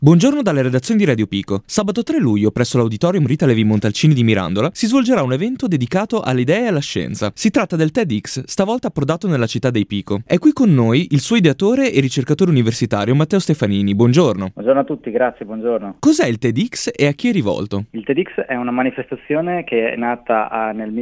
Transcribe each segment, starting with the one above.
Buongiorno dalle redazioni di Radio Pico. Sabato 3 luglio, presso l'Auditorium Rita Levi Montalcini di Mirandola, si svolgerà un evento dedicato alle idee e alla scienza. Si tratta del TEDx, stavolta approdato nella città dei Pico. È qui con noi il suo ideatore e ricercatore universitario Matteo Stefanini. Buongiorno. Buongiorno a tutti, grazie, buongiorno. Cos'è il TEDx e a chi è rivolto? Il TEDx è una manifestazione che è nata nel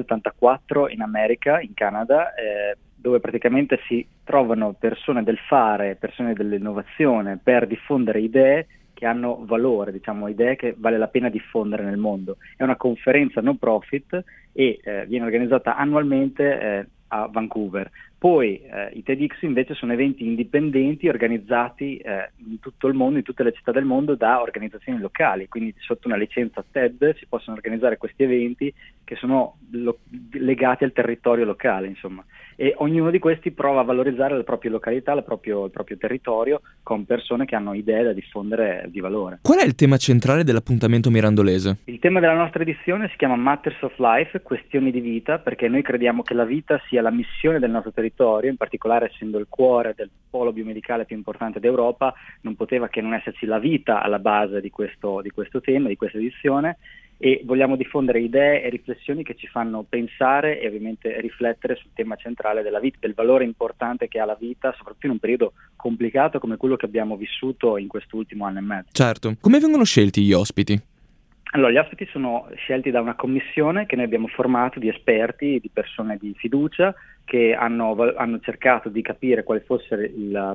1984 in America, in Canada, dove praticamente si trovano persone del fare, persone dell'innovazione per diffondere idee che hanno valore, diciamo idee che vale la pena diffondere nel mondo. È una conferenza no profit e viene organizzata annualmente a Vancouver. Poi i TEDx invece sono eventi indipendenti organizzati in tutto il mondo, in tutte le città del mondo da organizzazioni locali, quindi sotto una licenza TED si possono organizzare questi eventi che sono legati al territorio locale, insomma. E ognuno di questi prova a valorizzare la propria località, il proprio territorio con persone che hanno idee da diffondere di valore. Qual è il tema centrale dell'appuntamento mirandolese? Il tema della nostra edizione si chiama Matters of Life, questioni di vita, perché noi crediamo che la vita sia la missione del nostro territorio, in particolare essendo il cuore del polo biomedicale più importante d'Europa, non poteva che non esserci la vita alla base di questo tema, di questa edizione, e vogliamo diffondere idee e riflessioni che ci fanno pensare e ovviamente riflettere sul tema centrale della vita, del valore importante che ha la vita, soprattutto in un periodo complicato come quello che abbiamo vissuto in quest'ultimo anno e mezzo. Certo. Come vengono scelti gli ospiti? Allora, gli ospiti sono scelti da una commissione che noi abbiamo formato di esperti, di persone di fiducia che hanno cercato di capire quale fosse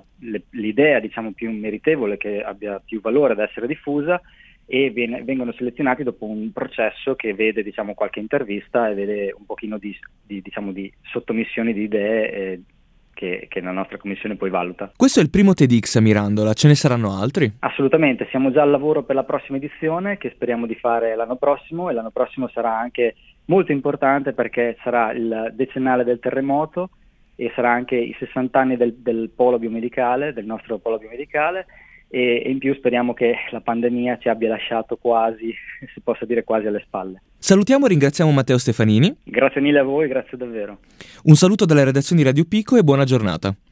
l'idea, diciamo, più meritevole, che abbia più valore da essere diffusa, e vengono selezionati dopo un processo che vede, diciamo, qualche intervista e vede un pochino di sottomissioni di idee che la nostra commissione poi valuta. Questo è il primo TEDx a Mirandola, ce ne saranno altri? Assolutamente, siamo già al lavoro per la prossima edizione che speriamo di fare l'anno prossimo, e l'anno prossimo sarà anche molto importante perché sarà il decennale del terremoto e sarà anche i 60 anni del polo biomedicale, del nostro polo biomedicale, e in più speriamo che la pandemia ci abbia lasciato quasi, si possa dire quasi alle spalle. Salutiamo e ringraziamo Matteo Stefanini. Grazie mille a voi, grazie davvero. Un saluto dalle redazioni di Radio Pico e buona giornata.